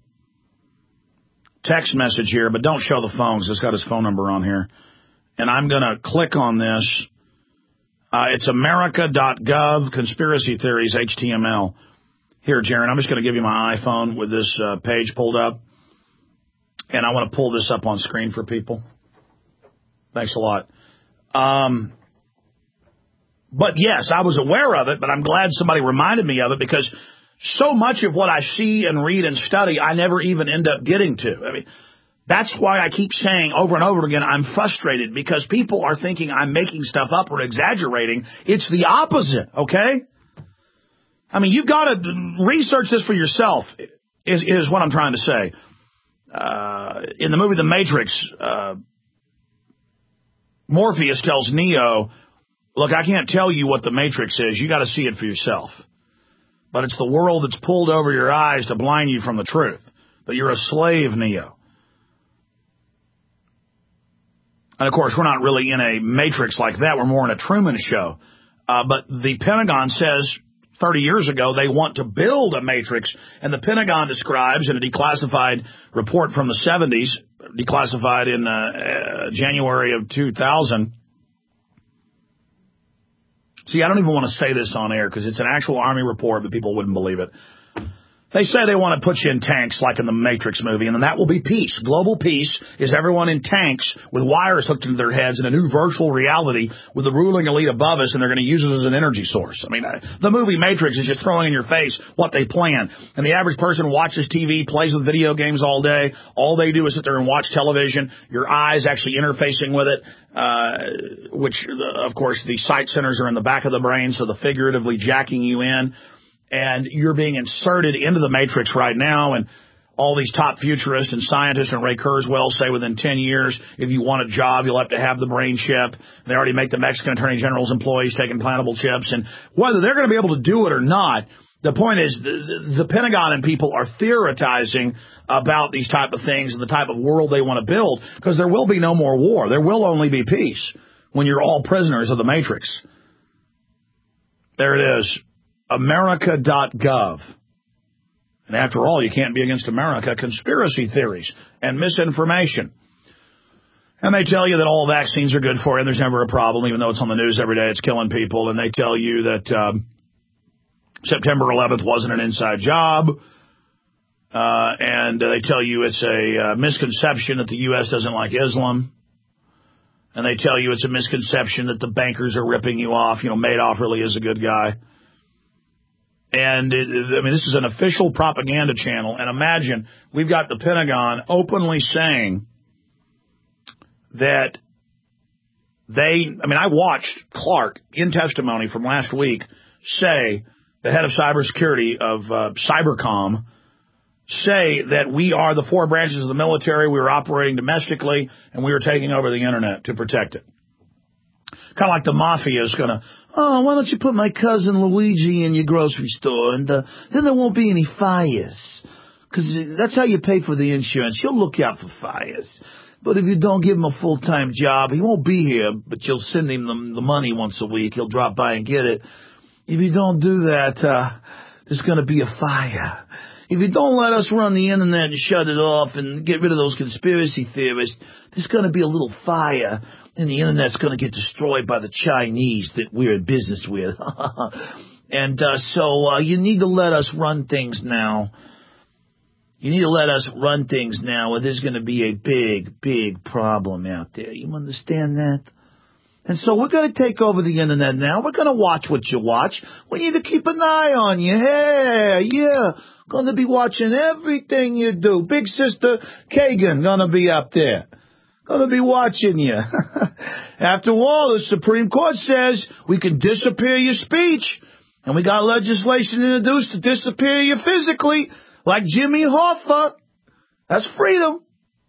text message here, but don't show the phone because it's got his phone number on here. And I'm going to click on this. Uh, it's america dot gov conspiracy theories H T M L. Here, Jaron, I'm just going to give you my iPhone with this uh, page pulled up. And I want to pull this up on screen for people. Thanks a lot. Um, but yes, I was aware of it, but I'm glad somebody reminded me of it because so much of what I see and read and study, I never even end up getting to. I mean, that's why I keep saying over and over again, I'm frustrated because people are thinking I'm making stuff up or exaggerating. It's the opposite, okay? I mean, you've got to research this for yourself, is, is what I'm trying to say. Uh, in the movie The Matrix, uh, Morpheus tells Neo, look, I can't tell you what the Matrix is. You got to see it for yourself. But it's the world that's pulled over your eyes to blind you from the truth. But you're a slave, Neo. And, of course, we're not really in a Matrix like that. We're more in a Truman Show. Uh, but the Pentagon says thirty years ago they want to build a Matrix. And the Pentagon describes in a declassified report from the seventies, declassified in uh, uh, January of two thousand. See, I don't even want to say this on air because it's an actual Army report, but people wouldn't believe it. They say they want to put you in tanks like in the Matrix movie, and then that will be peace. Global peace is everyone in tanks with wires hooked into their heads in a new virtual reality with the ruling elite above us, and they're going to use it as an energy source. I mean, the movie Matrix is just throwing in your face what they plan. And the average person watches T V, plays with video games all day. All they do is sit there and watch television. Your eyes actually interfacing with it, uh, which, of course, the sight centers are in the back of the brain, so the figuratively jacking you in. And you're being inserted into the Matrix right now, and all these top futurists and scientists and Ray Kurzweil say within ten years, if you want a job, you'll have to have the brain chip. They already make the Mexican Attorney General's employees take implantable chips. And whether they're going to be able to do it or not, the point is the, the Pentagon and people are theorizing about these type of things and the type of world they want to build because there will be no more war. There will only be peace when you're all prisoners of the Matrix. There it is. america dot gov. And after all, you can't be against America. Conspiracy theories and misinformation. And they tell you that all vaccines are good for you, and there's never a problem, even though it's on the news every day, it's killing people. And they tell you that um, September eleventh wasn't an inside job. Uh, and they tell you it's a uh, misconception that the U S doesn't like Islam. And they tell you it's a misconception that the bankers are ripping you off. You know, Madoff really is a good guy. And, it, I mean, this is an official propaganda channel. And imagine, we've got the Pentagon openly saying that they, I mean, I watched Clark in testimony from last week say, the head of cybersecurity of uh, Cybercom, say that we are the four branches of the military, we were operating domestically, and we were taking over the Internet to protect it. Kind of like the mafia is going to, oh, why don't you put my cousin Luigi in your grocery store, and uh, then there won't be any fires. Because that's how you pay for the insurance. You'll look out for fires. But if you don't give him a full-time job, he won't be here, but you'll send him the, the money once a week. He'll drop by and get it. If you don't do that, uh, there's going to be a fire. If you don't let us run the Internet and shut it off and get rid of those conspiracy theorists, there's going to be a little fire, and the Internet's going to get destroyed by the Chinese that we're in business with. and uh, so uh, you need to let us run things now. You need to let us run things now, or there's going to be a big, big problem out there. You understand that? And so we're going to take over the Internet now. We're going to watch what you watch. We need to keep an eye on you. Hey, yeah. Going to be watching everything you do. Big Sister Kagan going to be up there. Going to be watching you. After all, the Supreme Court says we can disappear your speech. And we got legislation introduced to disappear you physically, like Jimmy Hoffa. That's freedom.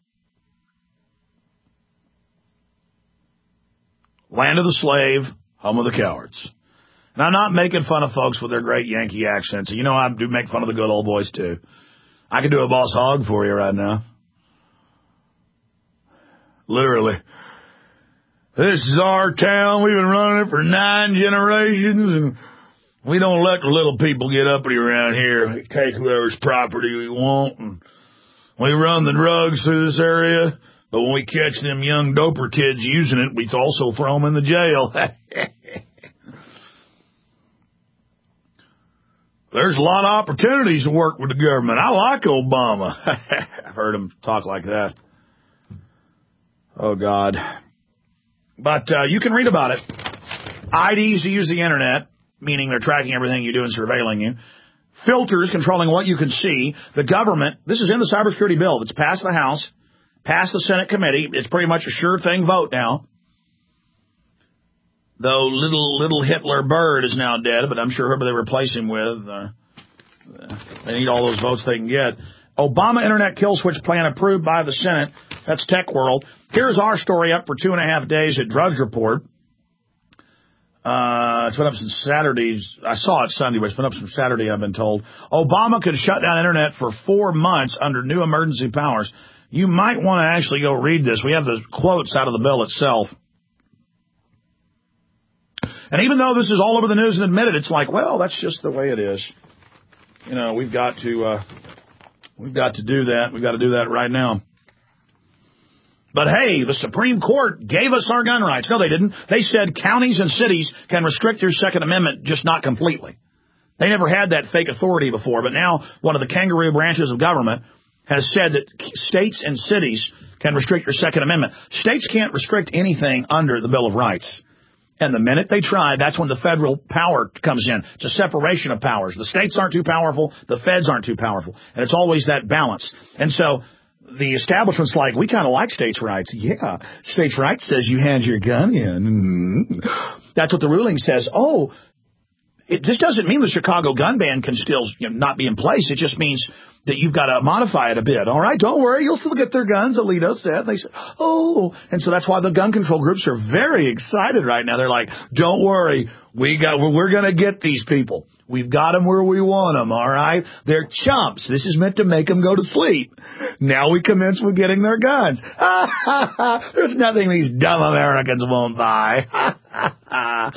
Land of the slave, home of the cowards. And I'm not making fun of folks with their great Yankee accents. You know, I do make fun of the good old boys, too. I could do a Boss Hogg for you right now. Literally. This is our town. We've been running it for nine generations, and we don't let the little people get uppity around here. We take whoever's property we want, and we run the drugs through this area. But when we catch them young doper kids using it, we also throw them in the jail. There's a lot of opportunities to work with the government. I like Obama. I've heard him talk like that. Oh, God. But uh, you can read about it. I Ds to use the Internet, meaning they're tracking everything you do and surveilling you. Filters controlling what you can see. The government, this is in the cybersecurity bill that's passed the House, passed the Senate committee. It's pretty much a sure thing vote now. Though little little Hitler Bird is now dead, but I'm sure whoever they replace him with, uh, they need all those votes they can get. Obama Internet kill switch plan approved by the Senate. That's Tech World. Here's our story up for two and a half days at Drudge Report. Uh, it's been up since Saturday. I saw it Sunday, but it's been up since Saturday, I've been told. Obama could shut down Internet for four months under new emergency powers. You might want to actually go read this. We have the quotes out of the bill itself. And even though this is all over the news and admitted, it's like, well, that's just the way it is. You know, we've got to, uh, we've got to do that. We've got to do that right now. But hey, the Supreme Court gave us our gun rights. No, they didn't. They said counties and cities can restrict your Second Amendment, just not completely. They never had that fake authority before, but now one of the kangaroo branches of government has said that states and cities can restrict your Second Amendment. States can't restrict anything under the Bill of Rights. And the minute they try, that's when the federal power comes in. It's a separation of powers. The states aren't too powerful. The feds aren't too powerful. And it's always that balance. And so the establishment's like, we kind of like states' rights. Yeah, states' rights says you hand your gun in. Mm-hmm. That's what the ruling says. Oh, it, this doesn't mean the Chicago gun ban can still you know, not be in place. It just means that you've got to modify it a bit. All right, don't worry. You'll still get their guns, Alito said. They said, oh. And so that's why the gun control groups are very excited right now. They're like, don't worry. We got, we're going to get these people. We've got them where we want them, all right? They're chumps. This is meant to make them go to sleep. Now we commence with getting their guns. There's nothing these dumb Americans won't buy.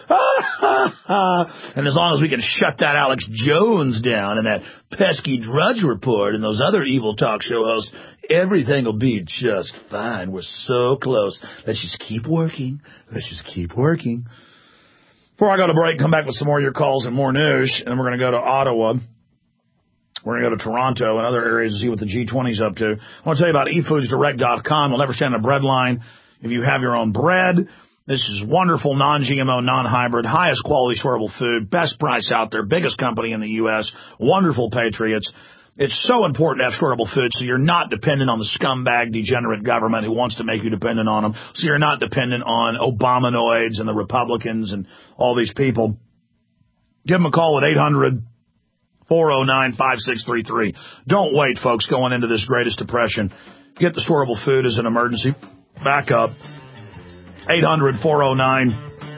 And as long as we can shut that Alex Jones down and that pesky Drudge Report and those other evil talk show hosts, everything will be just fine. We're so close. Let's just keep working. Let's just keep working. Before I go to break, come back with some more of your calls and more news, and we're going to go to Ottawa. We're going to go to Toronto and other areas to see what the G twenty's up to. I want to tell you about e foods direct dot com. You'll never stand in a bread line if you have your own bread. This is wonderful, non G M O, non-hybrid, highest quality storable food, best price out there, biggest company in the U S, wonderful patriots. It's so important to have storable food so you're not dependent on the scumbag, degenerate government who wants to make you dependent on them, so you're not dependent on Obamanoids and the Republicans and all these people. Give them a call at eight hundred, four oh nine, five six three three. Don't wait, folks, going into this greatest depression. Get the storable food as an emergency backup. eight hundred, four oh nine,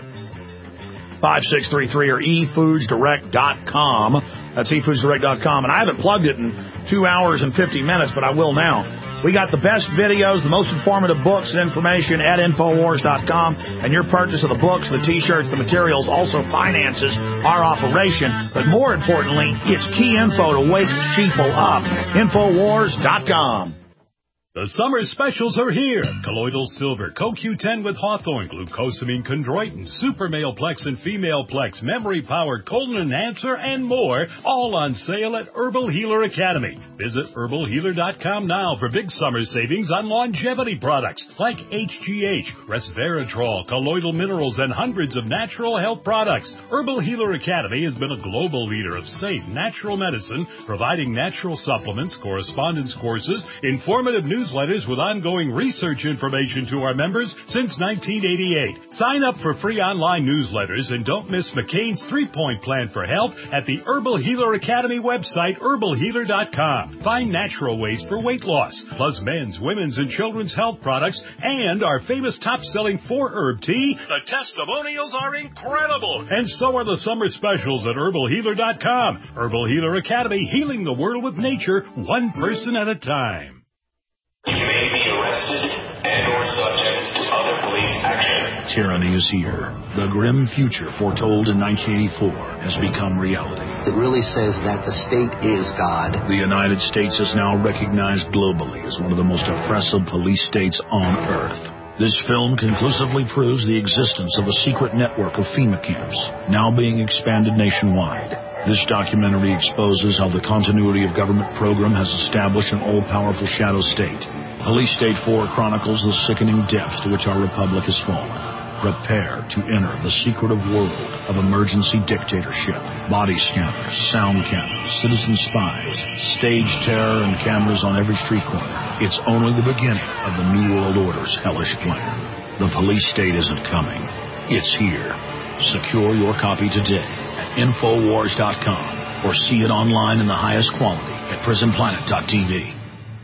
five six three three or e foods direct dot com. That's e foods direct dot com. And I haven't plugged it in two hours and fifty minutes, but I will now. We got the best videos, the most informative books and information at infowars dot com. And your purchase of the books, the T-shirts, the materials also finances our operation. But more importantly, it's key info to wake people up. infowars dot com. The summer specials are here. Colloidal Silver, C O Q ten with Hawthorne, Glucosamine Chondroitin, Super Male Plex and Female Plex, Memory Powered, Colon Enhancer, and more, all on sale at Herbal Healer Academy. Visit herbal healer dot com now for big summer savings on longevity products like H G H, Resveratrol, colloidal minerals, and hundreds of natural health products. Herbal Healer Academy has been a global leader of safe, natural medicine, providing natural supplements, correspondence courses, informative news newsletters with ongoing research information to our members since nineteen eighty-eight. Sign up for free online newsletters and don't miss McCain's three-point plan for health at the Herbal Healer Academy website, herbal healer dot com. Find natural ways for weight loss, plus men's, women's, and children's health products, and our famous top-selling four-herb tea. The testimonials are incredible, and so are the summer specials at herbal healer dot com. Herbal Healer Academy, healing the world with nature, one person at a time. You may be arrested and or subject to other police action. Tyranny is here. The grim future foretold in nineteen eighty-four has become reality. It really says that the state is God. The United States is now recognized globally as one of the most oppressive police states on earth. This film conclusively proves the existence of a secret network of FEMA camps, now being expanded nationwide. This documentary exposes how the continuity of government program has established an all-powerful shadow state. Police State four chronicles the sickening depths to which our republic has fallen. Prepare to enter the secretive world of emergency dictatorship, body scanners, sound cameras, citizen spies, stage terror, and cameras on every street corner. It's only the beginning of the New World Order's hellish plan. The police state isn't coming. It's here. Secure your copy today at infowars dot com or see it online in the highest quality at prison planet dot t v.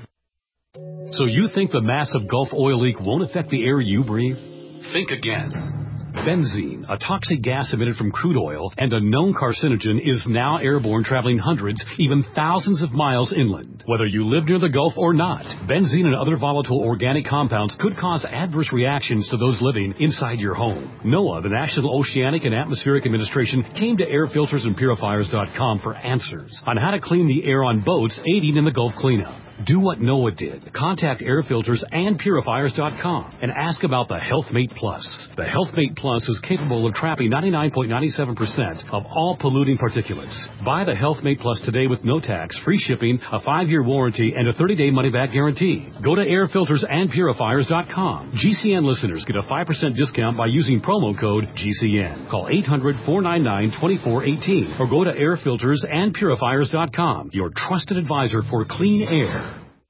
So you think the massive Gulf oil leak won't affect the air you breathe? Think again. Benzene, a toxic gas emitted from crude oil and a known carcinogen, is now airborne, traveling hundreds, even thousands of miles inland. Whether you live near the Gulf or not, benzene and other volatile organic compounds could cause adverse reactions to those living inside your home. NOAA, the National Oceanic and Atmospheric Administration, came to air filters and purifiers dot com for answers on how to clean the air on boats aiding in the Gulf cleanup. Do what NOAA did. Contact air filters and purifiers dot com and ask about the HealthMate Plus. The HealthMate Plus is capable of trapping ninety-nine point nine seven percent of all polluting particulates. Buy the HealthMate Plus today with no tax, free shipping, a five-year warranty, and a thirty-day money-back guarantee. Go to air filters and purifiers dot com. G C N listeners get a five percent discount by using promo code G C N. Call eight hundred, four nine nine, two four one eight or go to air filters and purifiers dot com, your trusted advisor for clean air.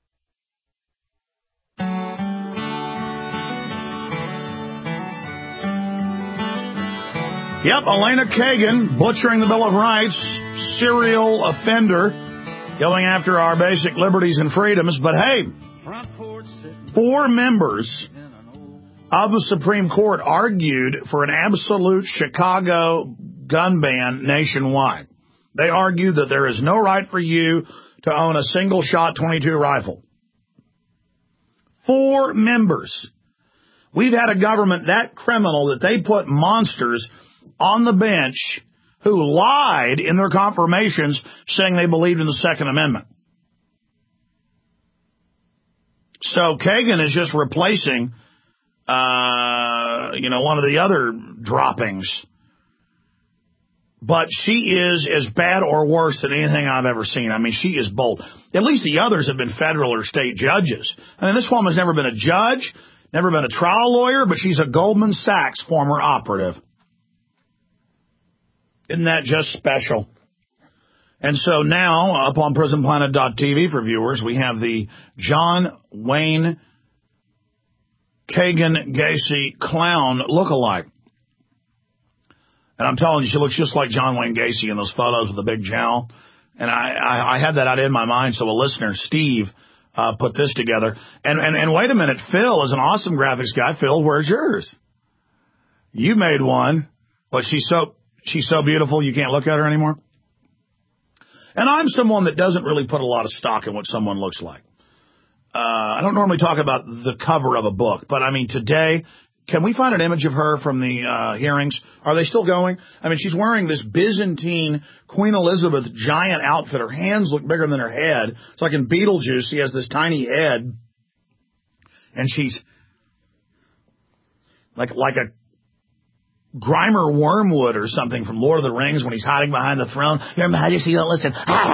Yep, Elena Kagan, butchering the Bill of Rights, serial offender, going after our basic liberties and freedoms. But hey, four members of the Supreme Court argued for an absolute Chicago gun ban nationwide. They argued that there is no right for you to own a single-shot twenty-two rifle. Four members. We've had a government that criminal that they put monsters on the bench who lied in their confirmations saying they believed in the Second Amendment. So Kagan is just replacing, uh, you know, one of the other droppings. But she is as bad or worse than anything I've ever seen. I mean, she is bold. At least the others have been federal or state judges. I mean, this woman's never been a judge, never been a trial lawyer, but she's a Goldman Sachs former operative. Isn't that just special? And so now, up on prison planet dot t v for viewers, we have the John Wayne Kagan Gacy clown lookalike. And I'm telling you, she looks just like John Wayne Gacy in those photos with the big jowl. And I, I, I had that idea in my mind, so a listener, Steve, uh, put this together. And, and, and wait a minute, Phil is an awesome graphics guy. Phil, where's yours? You made one, but she's so, she's so beautiful you can't look at her anymore. And I'm someone that doesn't really put a lot of stock in what someone looks like. Uh, I don't normally talk about the cover of a book, but I mean, today, can we find an image of her from the uh, hearings? Are they still going? I mean, she's wearing this Byzantine Queen Elizabeth giant outfit. Her hands look bigger than her head. It's like in Beetlejuice, she has this tiny head. And she's like like a Grimer Wormwood or something from Lord of the Rings when he's hiding behind the throne. Your Majesty, don't listen.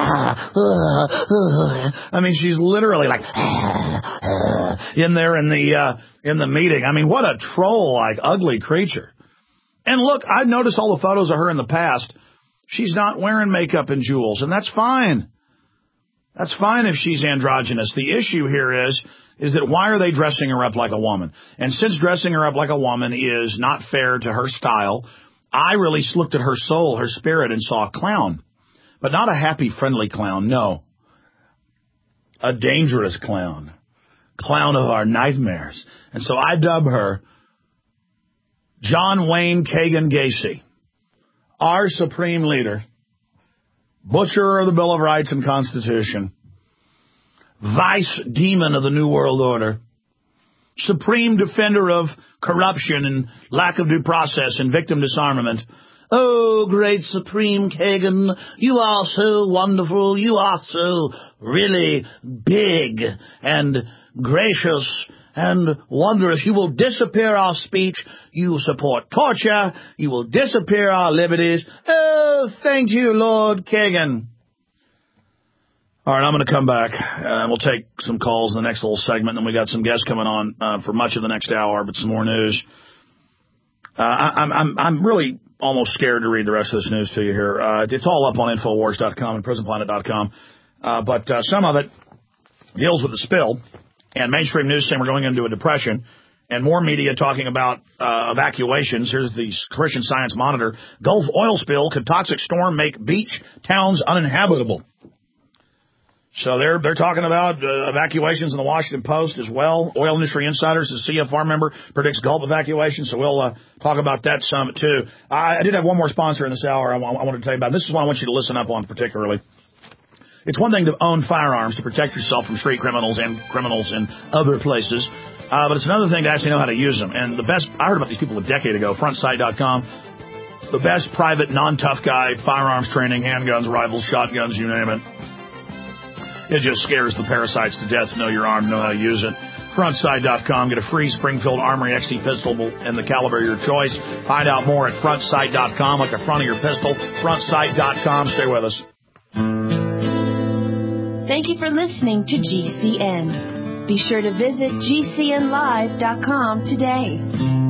I mean, she's literally like in there in the uh, in the meeting. I mean, what a troll-like, ugly creature. And look, I've noticed all the photos of her in the past. She's not wearing makeup and jewels, and that's fine. That's fine if she's androgynous. The issue here is, is that why are they dressing her up like a woman? And since dressing her up like a woman is not fair to her style, I really looked at her soul, her spirit, and saw a clown. But not a happy, friendly clown, no. A dangerous clown. Clown of our nightmares. And so I dub her John Wayne Kagan Gacy, our supreme leader, butcherer of the Bill of Rights and Constitution, vice demon of the New World Order, supreme defender of corruption and lack of due process and victim disarmament. Oh, great Supreme Kagan, you are so wonderful. You are so really big and gracious and wondrous. You will disappear our speech. You support torture. You will disappear our liberties. Oh, thank you, Lord Kagan. All right, I'm going to come back, and we'll take some calls in the next little segment. Then we got some guests coming on uh, for much of the next hour, but some more news. Uh, I, I'm, I'm, I'm really almost scared to read the rest of this news to you here. Uh, it's all up on Infowars dot com and prison planet dot com, uh, but uh, some of it deals with the spill, and mainstream news saying we're going into a depression, and more media talking about uh, evacuations. Here's the Christian Science Monitor. Gulf oil spill, could toxic storm make beach towns uninhabitable? So they're they're talking about uh, evacuations in the Washington Post as well. Oil Industry Insiders, the C F R member, predicts Gulf evacuation. So we'll uh, talk about that some too. I, I did have one more sponsor in this hour I, I wanted to tell you about. This is one I want you to listen up on particularly. It's one thing to own firearms to protect yourself from street criminals and criminals in other places, uh, but it's another thing to actually know how to use them. And the best, I heard about these people a decade ago, front sight dot com, the best private, non-tough guy, firearms training, handguns, rifles, shotguns, you name it. It just scares the parasites to death to know you're armed, know how to use it. front sight dot com. Get a free Springfield Armory X T pistol and the caliber of your choice. Find out more at front sight dot com, like the front of your pistol. front sight dot com. Stay with us. Thank you for listening to G C N. Be sure to visit G C N live dot com today.